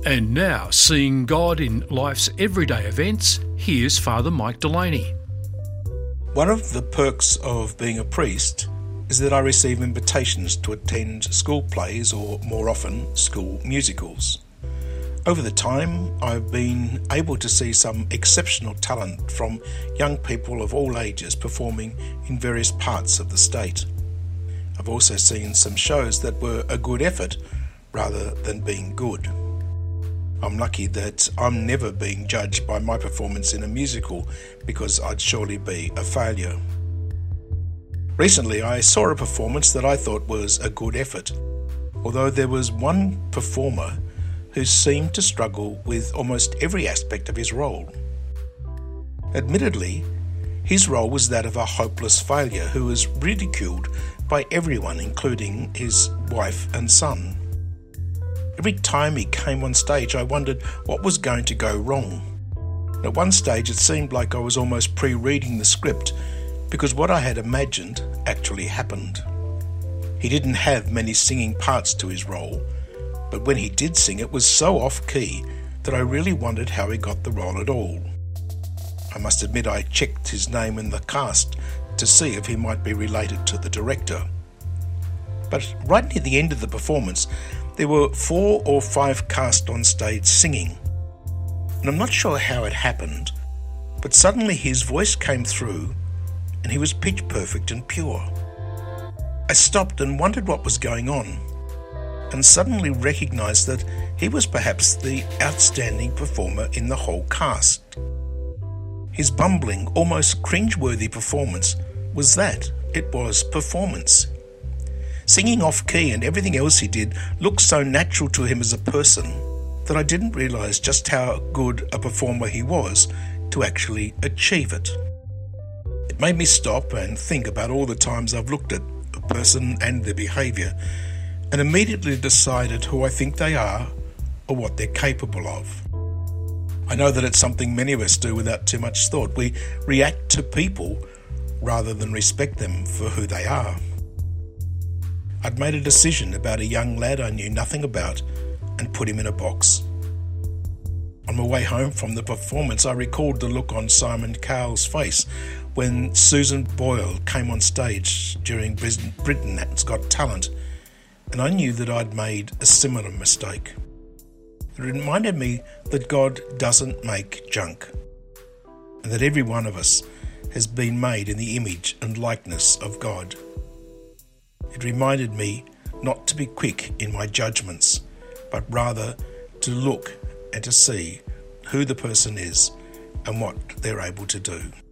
And now, seeing God in life's everyday events, here's Father Mike Delaney. One of the perks of being a priest is that I receive invitations to attend school plays or, more often, school musicals. Over the time, I've been able to see some exceptional talent from young people of all ages performing in various parts of the state. I've also seen some shows that were a good effort rather than being good. I'm lucky that I'm never being judged by my performance in a musical because I'd surely be a failure. Recently, I saw a performance that I thought was a good effort, although there was one performer who seemed to struggle with almost every aspect of his role. Admittedly, his role was that of a hopeless failure who was ridiculed by everyone, including his wife and son. Every time he came on stage, I wondered what was going to go wrong. At one stage, it seemed like I was almost pre-reading the script because what I had imagined actually happened. He didn't have many singing parts to his role, but when he did sing, it was so off-key that I really wondered how he got the role at all. I must admit I checked his name in the cast to see if he might be related to the director. But right near the end of the performance, there were 4 or 5 cast on stage singing. And I'm not sure how it happened, but suddenly his voice came through and he was pitch perfect and pure. I stopped and wondered what was going on, and suddenly recognised that he was perhaps the outstanding performer in the whole cast. His bumbling, almost cringe-worthy performance was that. It was performance. Singing off-key and everything else he did looked so natural to him as a person that I didn't realise just how good a performer he was to actually achieve it. It made me stop and think about all the times I've looked at a person and their behaviour and immediately decided who I think they are or what they're capable of. I know that it's something many of us do without too much thought. We react to people rather than respect them for who they are. I'd made a decision about a young lad I knew nothing about and put him in a box. On my way home from the performance, I recalled the look on Simon Cowell's face when Susan Boyle came on stage during Britain's Got Talent, and I knew that I'd made a similar mistake. It reminded me that God doesn't make junk, and that every one of us has been made in the image and likeness of God. It reminded me not to be quick in my judgments, but rather to look and to see who the person is and what they're able to do.